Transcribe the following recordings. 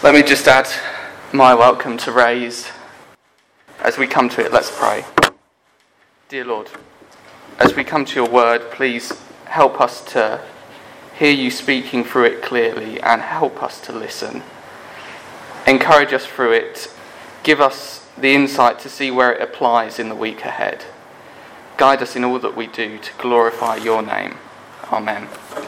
Let me just add my welcome to Ray's. As we come to it, let's pray. Dear Lord, as we come to your word, please help us to hear you speaking through it clearly and help us to listen. Encourage us through it. Give us the insight to see where it applies in the week ahead. Guide us in all that we do to glorify your name. Amen.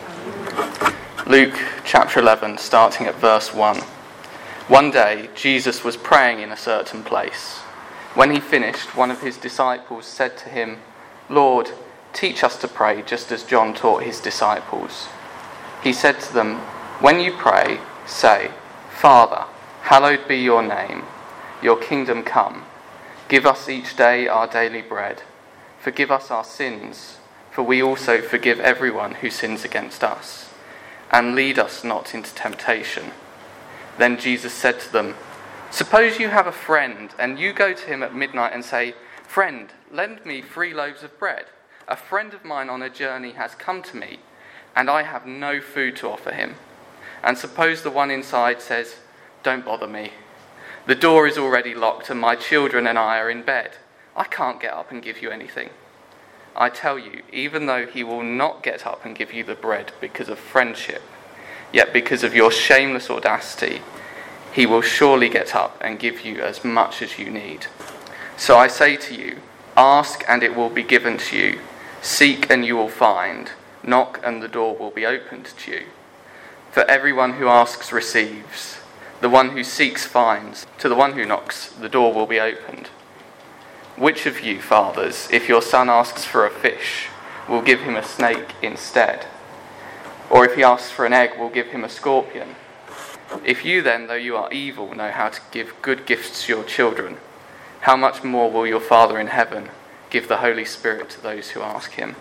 Luke chapter 11, starting at verse 1. One day, Jesus was praying in a certain place. When he finished, one of his disciples said to him, "Lord, teach us to pray, just as John taught his disciples." He said to them, "When you pray, say, 'Father, hallowed be your name. Your kingdom come. Give us each day our daily bread. Forgive us our sins, for we also forgive everyone who sins against us. And lead us not into temptation." Then Jesus said to them, "Suppose you have a friend, and you go to him at midnight and say, 'Friend, lend me 3 loaves of bread. A friend of mine on a journey has come to me, and I have no food to offer him.' And suppose the one inside says, 'Don't bother me. The door is already locked, and my children and I are in bed. I can't get up and give you anything.' I tell you, even though he will not get up and give you the bread because of friendship, yet because of your shameless audacity, he will surely get up and give you as much as you need. So I say to you, ask and it will be given to you. Seek and you will find. Knock and the door will be opened to you. For everyone who asks receives. The one who seeks finds. To the one who knocks, the door will be opened. Which of you, fathers, if your son asks for a fish, will give him a snake instead? Or if he asks for an egg, will give him a scorpion? If you then, though you are evil, know how to give good gifts to your children, how much more will your Father in heaven give the Holy Spirit to those who ask him?"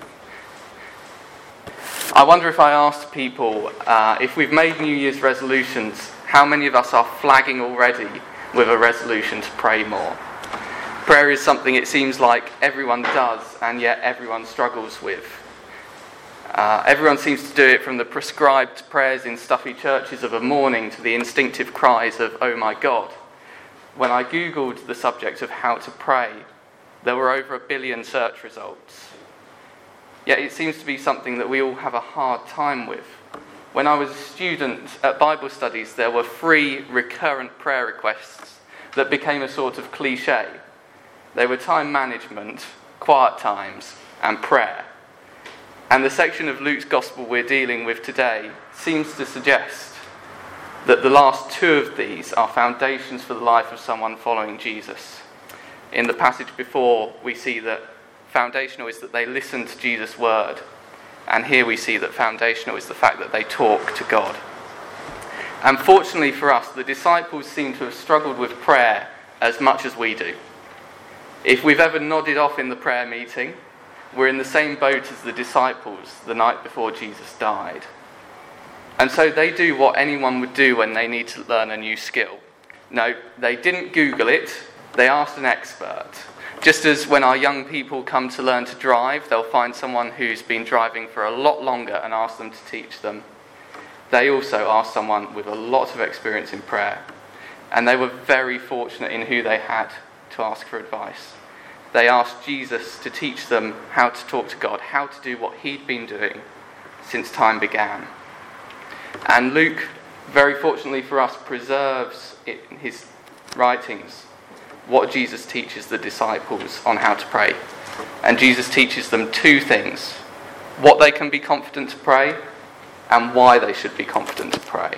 I wonder if I asked people, if we've made New Year's resolutions, how many of us are flagging already with a resolution to pray more? Prayer is something it seems like everyone does, and yet everyone struggles with. Everyone seems to do it, from the prescribed prayers in stuffy churches of a morning to the instinctive cries of, "Oh my God." When I googled the subject of how to pray, there were over 1 billion search results. Yet it seems to be something that we all have a hard time with. When I was a student at Bible studies, there were 3 recurrent prayer requests that became a sort of cliche. They were time management, quiet times, and prayer. And the section of Luke's Gospel we're dealing with today seems to suggest that the last 2 of these are foundations for the life of someone following Jesus. In the passage before, we see that foundational is that they listen to Jesus' word. And here we see that foundational is the fact that they talk to God. And fortunately for us, the disciples seem to have struggled with prayer as much as we do. If we've ever nodded off in the prayer meeting, we're in the same boat as the disciples the night before Jesus died. And so they do what anyone would do when they need to learn a new skill. No, they didn't Google it, they asked an expert. Just as when our young people come to learn to drive, they'll find someone who's been driving for a lot longer and ask them to teach them. They also asked someone with a lot of experience in prayer. And they were very fortunate in who they had to ask for advice. They asked Jesus to teach them how to talk to God, how to do what he'd been doing since time began. And Luke, very fortunately for us, preserves in his writings what Jesus teaches the disciples on how to pray. And Jesus teaches them 2 things: what they can be confident to pray and why they should be confident to pray.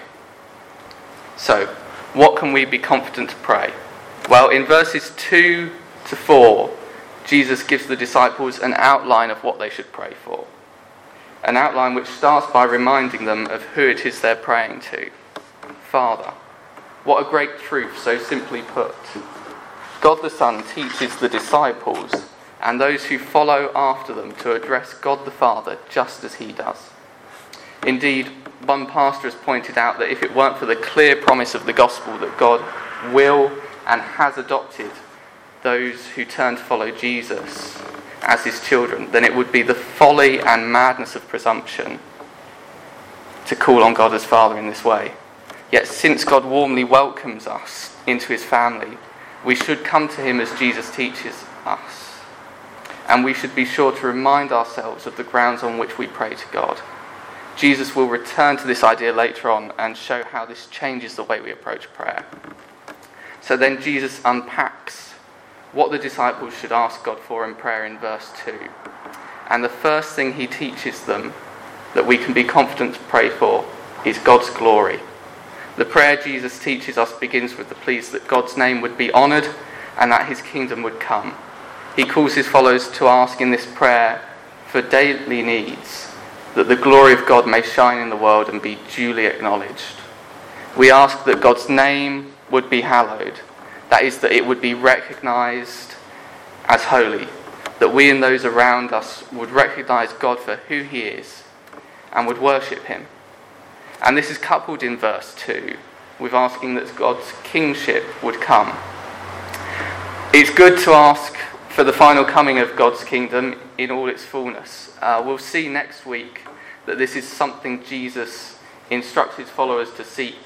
So, what can we be confident to pray? Well, in verses 2 to 4, Jesus gives the disciples an outline of what they should pray for. An outline which starts by reminding them of who it is they're praying to. Father. What a great truth, so simply put. God the Son teaches the disciples and those who follow after them to address God the Father just as he does. Indeed, one pastor has pointed out that if it weren't for the clear promise of the gospel that God will and has adopted those who turn to follow Jesus as his children, then it would be the folly and madness of presumption to call on God as Father in this way. Yet since God warmly welcomes us into his family, we should come to him as Jesus teaches us. And we should be sure to remind ourselves of the grounds on which we pray to God. Jesus will return to this idea later on and show how this changes the way we approach prayer. So then Jesus unpacks what the disciples should ask God for in prayer in verse 2. And the first thing he teaches them that we can be confident to pray for is God's glory. The prayer Jesus teaches us begins with the pleas that God's name would be honoured and that his kingdom would come. He calls his followers to ask in this prayer for daily needs, that the glory of God may shine in the world and be duly acknowledged. We ask that God's name would be hallowed, that is, that it would be recognised as holy, that we and those around us would recognise God for who he is and would worship him. And this is coupled in verse 2 with asking that God's kingship would come. It's good to ask for the final coming of God's kingdom in all its fullness. We'll see next week that this is something Jesus instructs his followers to seek.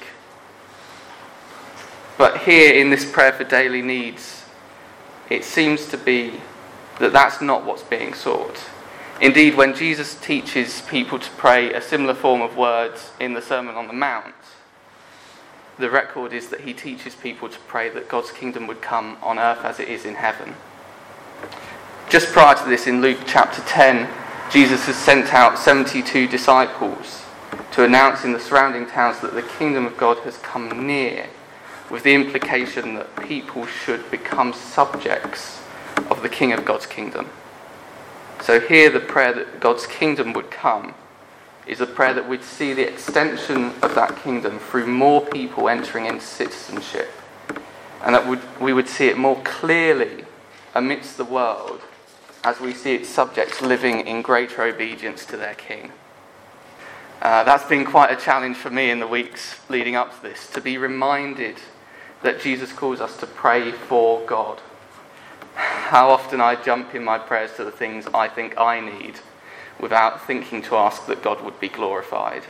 But here in this prayer for daily needs, it seems to be that that's not what's being sought. Indeed, when Jesus teaches people to pray a similar form of words in the Sermon on the Mount, the record is that he teaches people to pray that God's kingdom would come on earth as it is in heaven. Just prior to this, in Luke chapter 10, Jesus has sent out 72 disciples to announce in the surrounding towns that the kingdom of God has come near, with the implication that people should become subjects of the King of God's kingdom. So here the prayer that God's kingdom would come is a prayer that we'd see the extension of that kingdom through more people entering into citizenship, and that we would see it more clearly amidst the world as we see its subjects living in greater obedience to their king. That's been quite a challenge for me in the weeks leading up to this, to be reminded that Jesus calls us to pray for God. How often I jump in my prayers to the things I think I need without thinking to ask that God would be glorified,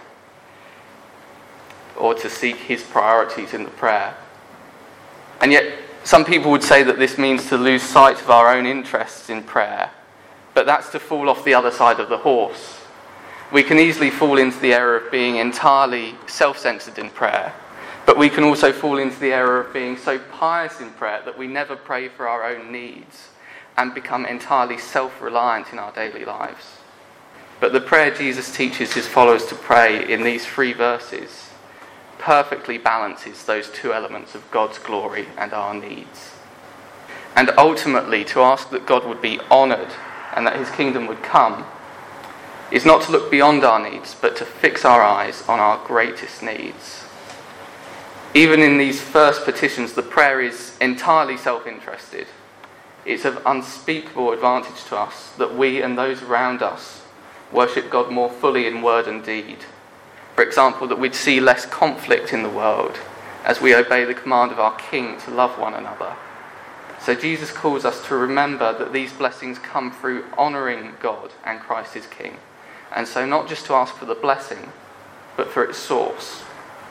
or to seek his priorities in the prayer. And yet some people would say that this means to lose sight of our own interests in prayer, but that's to fall off the other side of the horse. We can easily fall into the error of being entirely self-centered in prayer, but we can also fall into the error of being so pious in prayer that we never pray for our own needs and become entirely self-reliant in our daily lives. But the prayer Jesus teaches his followers to pray in these 3 verses perfectly balances those 2 elements of God's glory and our needs. And ultimately, to ask that God would be honoured and that his kingdom would come is not to look beyond our needs, but to fix our eyes on our greatest needs. Even in these first petitions, the prayer is entirely self-interested. It's of unspeakable advantage to us that we and those around us worship God more fully in word and deed. For example, that we'd see less conflict in the world as we obey the command of our King to love one another. So Jesus calls us to remember that these blessings come through honouring God and Christ as King. And so not just to ask for the blessing, but for its source.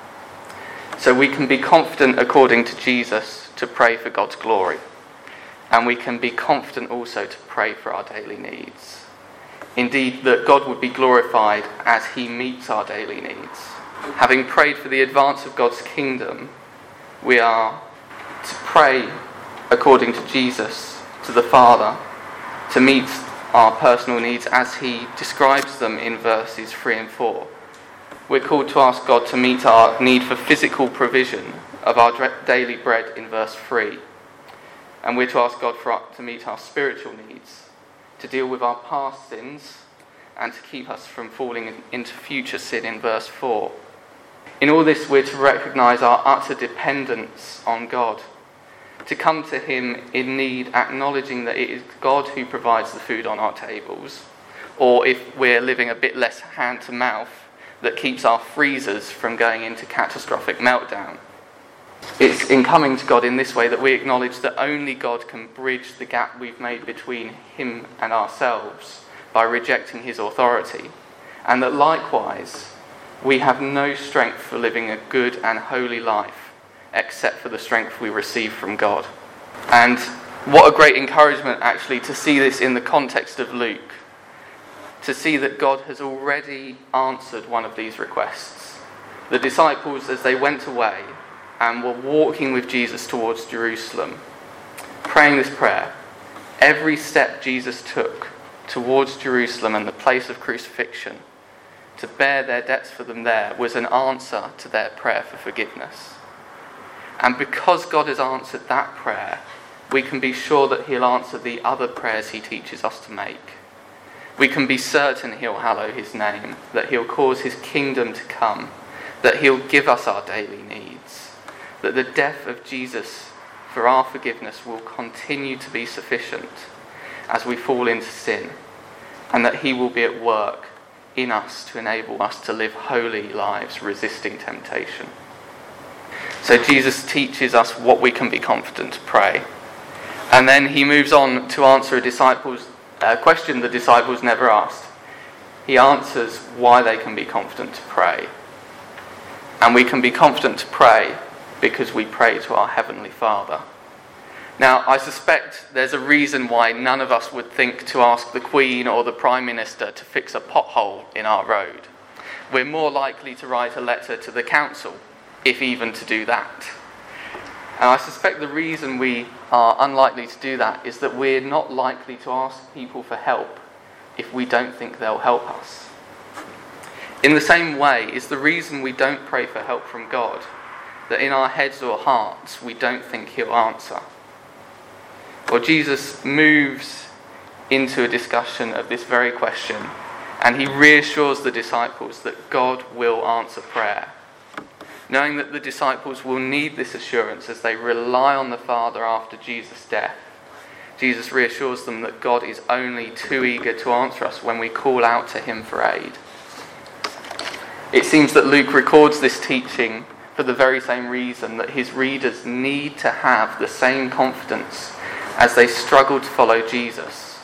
So we can be confident, according to Jesus, to pray for God's glory. And we can be confident also to pray for our daily needs. Indeed, that God would be glorified as he meets our daily needs. Having prayed for the advance of God's kingdom, we are to pray according to Jesus to the Father to meet our personal needs as he describes them in verses 3 and 4. We're called to ask God to meet our need for physical provision of our daily bread in verse 3. And we're to ask God to meet our spiritual needs, to deal with our past sins, and to keep us from falling into future sin in verse 4. In all this, we're to recognise our utter dependence on God, to come to him in need, acknowledging that it is God who provides the food on our tables, or if we're living a bit less hand-to-mouth, that keeps our freezers from going into catastrophic meltdown. It's in coming to God in this way that we acknowledge that only God can bridge the gap we've made between him and ourselves by rejecting his authority, and that likewise We have no strength for living a good and holy life except for the strength we receive from God. And what a great encouragement actually to see this in the context of Luke, to see that God has already answered one of these requests. The disciples, as they went away and were walking with Jesus towards Jerusalem, praying this prayer, every step Jesus took towards Jerusalem and the place of crucifixion to bear their debts for them there was an answer to their prayer for forgiveness. And because God has answered that prayer, we can be sure that he'll answer the other prayers he teaches us to make. We can be certain he'll hallow his name, that he'll cause his kingdom to come, that he'll give us our daily needs, that the death of Jesus for our forgiveness will continue to be sufficient as we fall into sin, and that he will be at work in us to enable us to live holy lives resisting temptation. So Jesus teaches us what we can be confident to pray. And then he moves on to answer a question the disciples never asked. He answers why they can be confident to pray. And we can be confident to pray because we pray to our Heavenly Father. Now, I suspect there's a reason why none of us would think to ask the Queen or the Prime Minister to fix a pothole in our road. We're more likely to write a letter to the council, if even to do that. And I suspect the reason we are unlikely to do that is that we're not likely to ask people for help if we don't think they'll help us. In the same way is the reason we don't pray for help from God, that in our heads or hearts we don't think he'll answer. Well, Jesus moves into a discussion of this very question, and he reassures the disciples that God will answer prayer. Knowing that the disciples will need this assurance as they rely on the Father after Jesus' death, Jesus reassures them that God is only too eager to answer us when we call out to him for aid. It seems that Luke records this teaching for the very same reason, that his readers need to have the same confidence as they struggle to follow Jesus.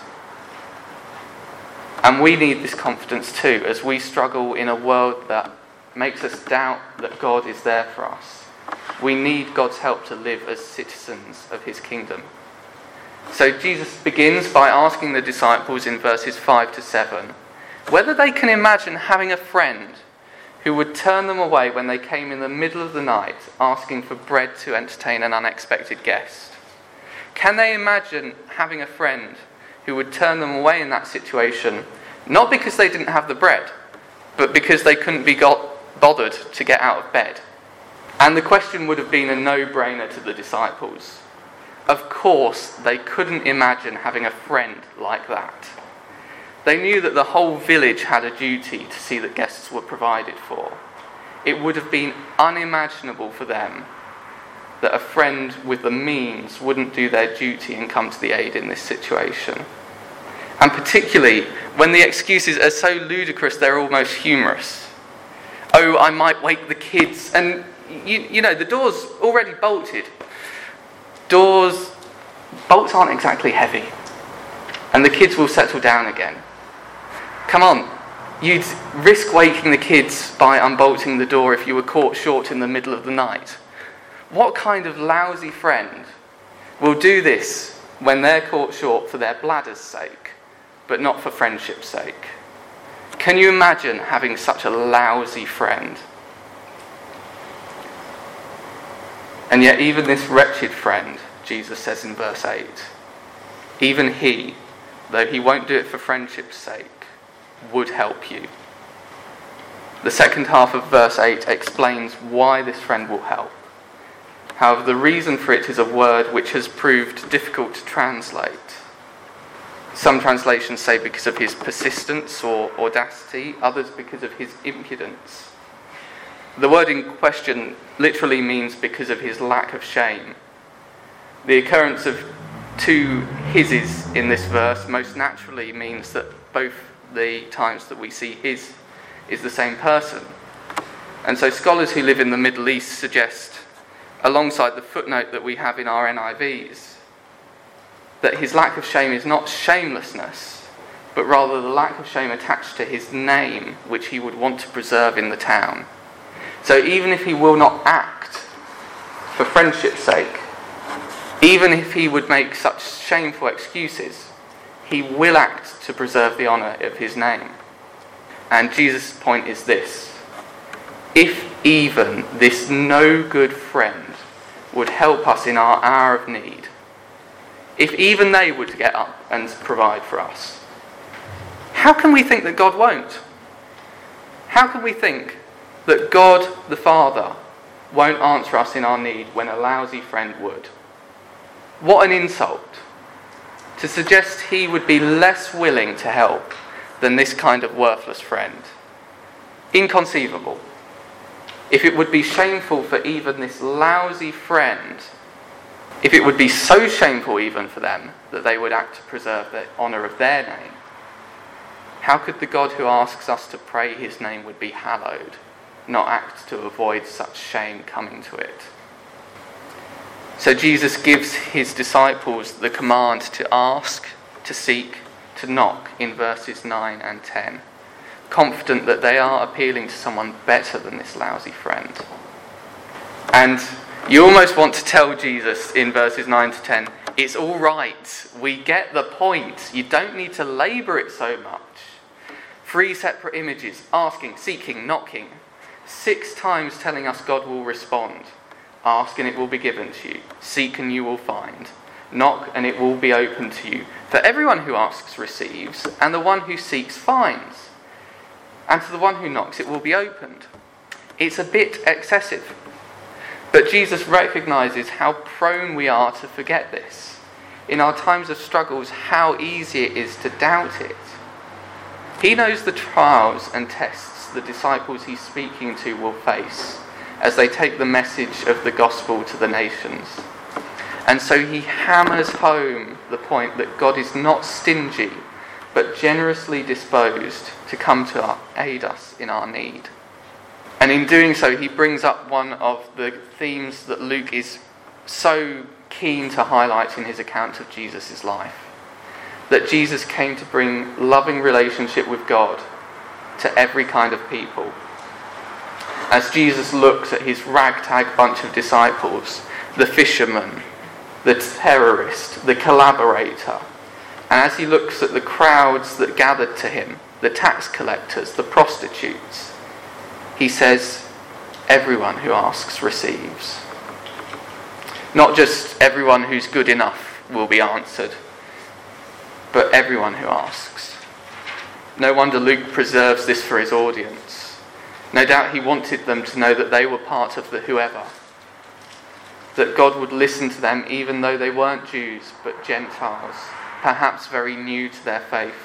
And we need this confidence too as we struggle in a world that makes us doubt that God is there for us. We need God's help to live as citizens of his kingdom. So Jesus begins by asking the disciples in verses 5 to 7 whether they can imagine having a friend who would turn them away when they came in the middle of the night asking for bread to entertain an unexpected guest. Can they imagine having a friend who would turn them away in that situation, not because they didn't have the bread, but because they couldn't be bothered to get out of bed? And the question would have been a no-brainer to the disciples. Of course, they couldn't imagine having a friend like that. They knew that the whole village had a duty to see that guests were provided for. It would have been unimaginable for them that a friend with the means wouldn't do their duty and come to the aid in this situation. And particularly when the excuses are so ludicrous they're almost humorous. Oh, I might wake the kids, and you know, the door's already bolted. Bolts aren't exactly heavy, and the kids will settle down again. Come on, you'd risk waking the kids by unbolting the door if you were caught short in the middle of the night. What kind of lousy friend will do this when they're caught short for their bladder's sake, but not for friendship's sake? Can you imagine having such a lousy friend? And yet even this wretched friend, Jesus says in verse 8, even he, though he won't do it for friendship's sake, would help you. The second half of verse 8 explains why this friend will help. However, the reason for it is a word which has proved difficult to translate. Some translations say because of his persistence or audacity, others because of his impudence. The word in question literally means because of his lack of shame. The occurrence of two hises in this verse most naturally means that both the times that we see his is the same person. And so scholars who live in the Middle East suggest, alongside the footnote that we have in our NIVs, that his lack of shame is not shamelessness, but rather the lack of shame attached to his name, which he would want to preserve in the town. So even if he will not act for friendship's sake, even if he would make such shameful excuses, he will act to preserve the honour of his name. And Jesus' point is this: if even this no good friend would help us in our hour of need, if even they would get up and provide for us, how can we think that God won't? How can we think that God the Father won't answer us in our need when a lousy friend would? What an insult to suggest he would be less willing to help than this kind of worthless friend. Inconceivable. If it would be shameful for even this lousy friend, if it would be so shameful even for them that they would act to preserve the honour of their name, how could the God who asks us to pray his name would be hallowed not act to avoid such shame coming to it? So Jesus gives his disciples the command to ask, to seek, to knock in verses 9 and 10, confident that they are appealing to someone better than this lousy friend. And you almost want to tell Jesus in verses 9 to 10, it's all right, we get the point, you don't need to labour it so much. 3 separate images, asking, seeking, knocking, 6 times telling us God will respond. Ask and it will be given to you. Seek and you will find. Knock and it will be opened to you. For everyone who asks receives, and the one who seeks finds. And to the one who knocks it will be opened. It's a bit excessive. But Jesus recognises how prone we are to forget this. In our times of struggles, how easy it is to doubt it. He knows the trials and tests the disciples he's speaking to will face as they take the message of the gospel to the nations. And so he hammers home the point that God is not stingy, but generously disposed to come to aid us in our need. And in doing so, he brings up one of the themes that Luke is so keen to highlight in his account of Jesus' life. That Jesus came to bring loving relationship with God to every kind of people. As Jesus looks at his ragtag bunch of disciples, the fisherman, the terrorist, the collaborator, and as he looks at the crowds that gathered to him, the tax collectors, the prostitutes, he says, everyone who asks receives. Not just everyone who's good enough will be answered, but everyone who asks. No wonder Luke preserves this for his audience. No doubt he wanted them to know that they were part of the whoever. That God would listen to them even though they weren't Jews but Gentiles, perhaps very new to their faith.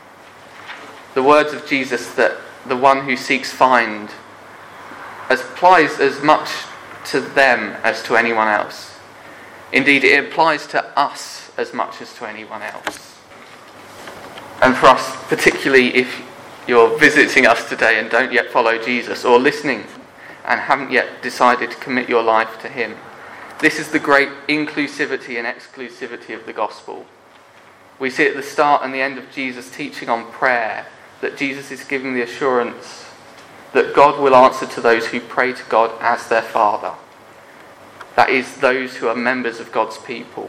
The words of Jesus that the one who seeks find applies as much to them as to anyone else. Indeed, it applies to us as much as to anyone else. And for us, particularly if you're visiting us today and don't yet follow Jesus, or listening and haven't yet decided to commit your life to him, this is the great inclusivity and exclusivity of the gospel. We see at the start and the end of Jesus' teaching on prayer that Jesus is giving the assurance that God will answer to those who pray to God as their Father. That is, those who are members of God's people.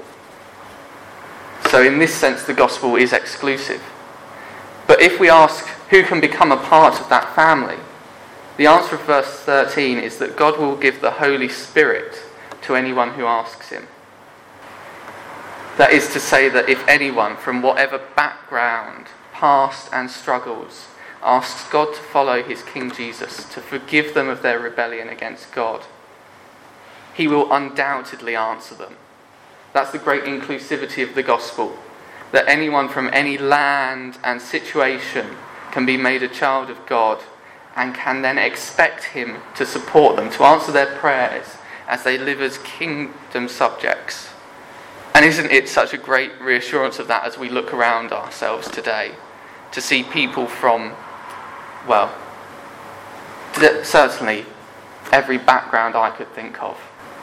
So in this sense, the gospel is exclusive. But if we ask who can become a part of that family, the answer of verse 13 is that God will give the Holy Spirit to anyone who asks him. That is to say that if anyone from whatever background, past and struggles, asks God to follow his King Jesus, to forgive them of their rebellion against God, he will undoubtedly answer them. That's the great inclusivity of the gospel, that anyone from any land and situation can be made a child of God and can then expect him to support them, to answer their prayers as they live as kingdom subjects. And isn't it such a great reassurance of that as we look around ourselves today, to see people from, well, certainly every background I could think of.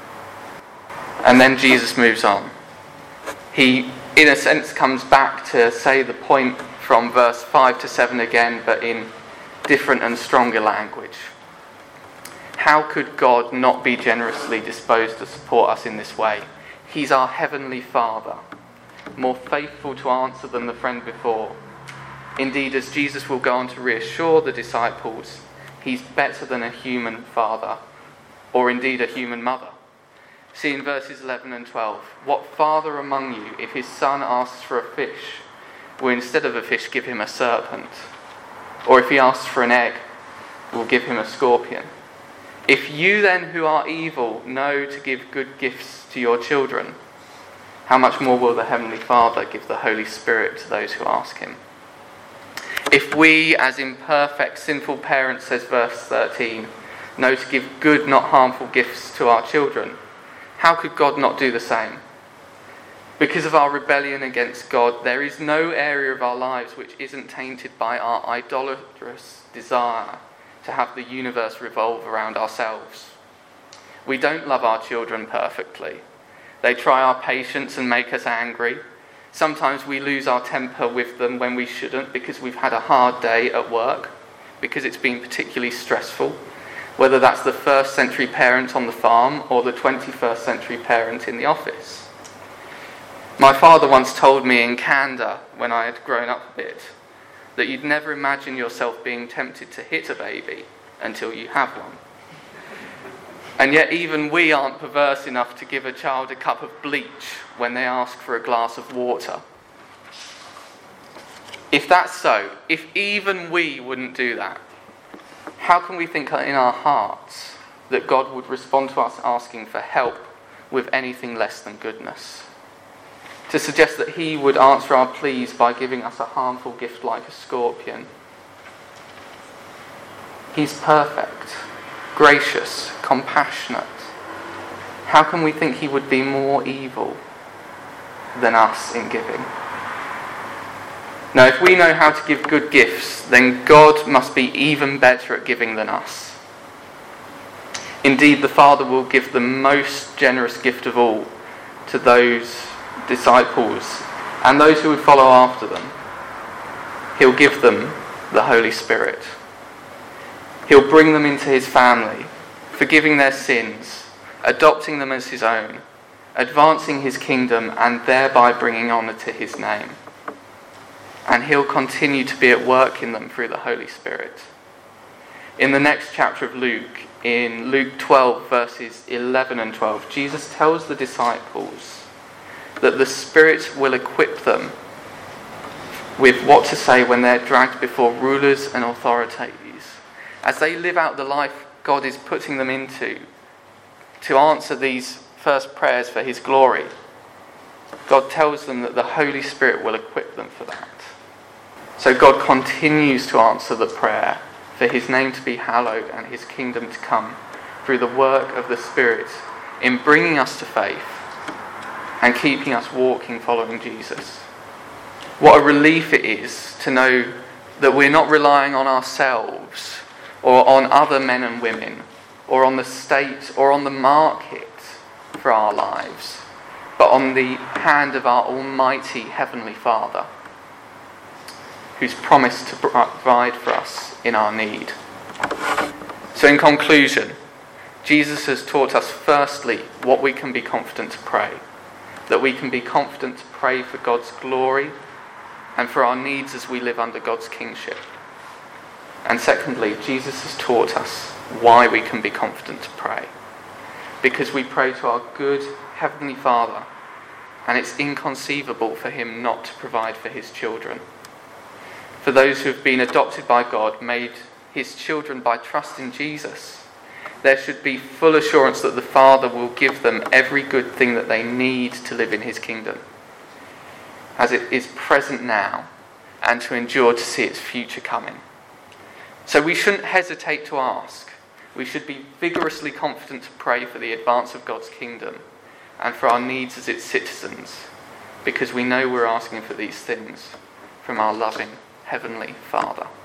And then Jesus moves on. He, in a sense, comes back to say the point from verse 5 to 7 again, but in different and stronger language. How could God not be generously disposed to support us in this way? He's our heavenly Father, more faithful to answer than the friend before. Indeed, as Jesus will go on to reassure the disciples, he's better than a human father, or indeed a human mother. See in verses 11 and 12, what father among you, if his son asks for a fish, will instead of a fish give him a serpent? Or if he asks for an egg, will give him a scorpion? If you then who are evil know to give good gifts to your children, how much more will the Heavenly Father give the Holy Spirit to those who ask him? If we, as imperfect, sinful parents, says verse 13, know to give good, not harmful gifts to our children, how could God not do the same? Because of our rebellion against God, there is no area of our lives which isn't tainted by our idolatrous desire to have the universe revolve around ourselves. We don't love our children perfectly. They try our patience and make us angry. Sometimes we lose our temper with them when we shouldn't because we've had a hard day at work, because it's been particularly stressful, whether that's the first century parent on the farm or the 21st century parent in the office. My father once told me in candour, when I had grown up a bit, that you'd never imagine yourself being tempted to hit a baby until you have one. And yet even we aren't perverse enough to give a child a cup of bleach when they ask for a glass of water. If that's so, if even we wouldn't do that, how can we think in our hearts that God would respond to us asking for help with anything less than goodness? To suggest that he would answer our pleas by giving us a harmful gift like a scorpion. He's perfect, gracious, compassionate. How can we think he would be more evil than us in giving? Now, if we know how to give good gifts, then God must be even better at giving than us. Indeed, the Father will give the most generous gift of all to those disciples and those who would follow after them. He'll give them the Holy Spirit. He'll bring them into his family, forgiving their sins, adopting them as his own, advancing his kingdom, and thereby bringing honour to his name. And he'll continue to be at work in them through the Holy Spirit. In the next chapter of Luke, in Luke 12, verses 11 and 12, Jesus tells the disciples that the Spirit will equip them with what to say when they're dragged before rulers and authorities. As they live out the life God is putting them into to answer these first prayers for his glory, God tells them that the Holy Spirit will equip them for that. So God continues to answer the prayer for his name to be hallowed and his kingdom to come through the work of the Spirit in bringing us to faith and keeping us walking following Jesus. What a relief it is to know that we're not relying on ourselves or on other men and women or on the state or on the market for our lives, but on the hand of our almighty Heavenly Father, who's promised to provide for us in our need. So in conclusion, Jesus has taught us firstly what we can be confident to pray. That we can be confident to pray for God's glory and for our needs as we live under God's kingship. And secondly, Jesus has taught us why we can be confident to pray. Because we pray to our good Heavenly Father, and it's inconceivable for him not to provide for his children. For those who have been adopted by God, made his children by trust in Jesus, there should be full assurance that the Father will give them every good thing that they need to live in his kingdom, as it is present now, and to endure to see its future coming. So we shouldn't hesitate to ask. We should be vigorously confident to pray for the advance of God's kingdom and for our needs as its citizens, because we know we're asking for these things from our loving Heavenly Father.